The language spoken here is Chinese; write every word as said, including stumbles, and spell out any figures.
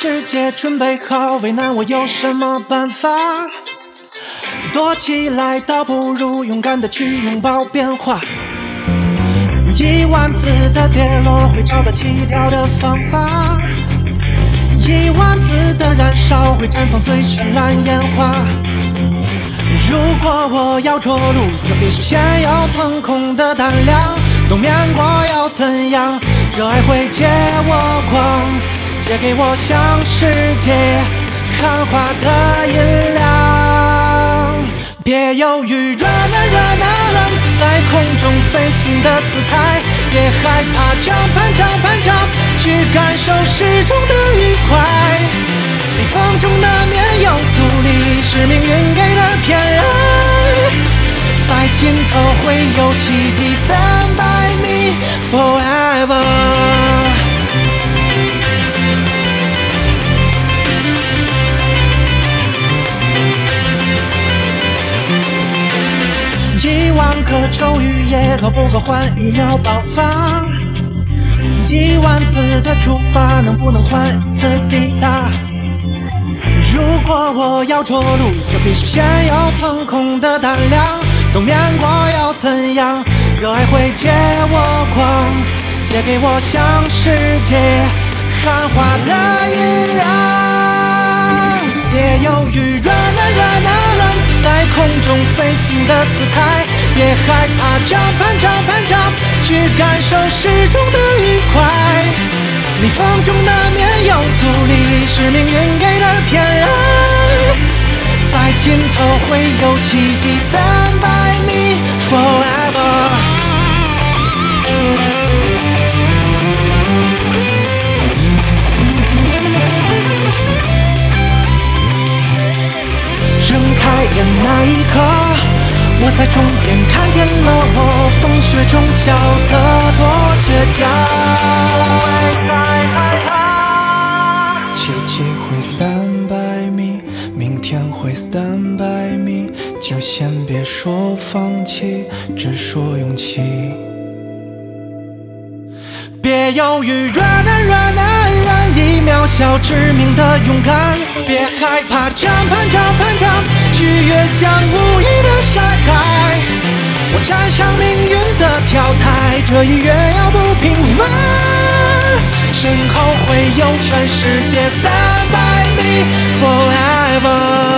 世界准备好，为难我有什么办法？躲起来倒不如勇敢的去拥抱变化。一万次的跌落会找到起跳的方法，一万次的燃烧会绽放最绚烂烟花。如果我要着陆，就必须先有腾空的胆量。冬眠过要怎样？热爱会借我光，借给我向世界喊话的音量。别犹豫，热辣热辣辣，在空中飞行的姿态。别害怕，jump and jump and jump，去感受始终的愉快。逆风中难免有阻力，是命运给的偏爱。在尽头会有奇迹 ，Stand by me forever。一万个咒语也够不够换一秒爆发？一万次的出发，能不能换一次抵达？如果我要着陆，就必须先有腾空的胆量。冬眠过要怎样？热爱会借我光，借给我向世界喊话的音量。别犹豫，热辣热辣辣，在空中飞行的姿态。别害怕，jump and jump and jump，去感受始终的愉快。逆风中难免有阻力，是命运给的偏爱。在尽头会有奇迹 ，Stand by me forever。睁开眼那一刻，我在终点看见了我，风雪中笑得多倔强。奇迹会 stand by me， 明天会 stand by me， 就先别说放弃，只说勇气。别犹豫，热辣热辣让一渺小致命的勇敢。别害怕，jump and jump and jump， 去越向无垠的山海。我站上命运的跳台，这一跃要不平凡。身后会有全世界 ，stand by me forever。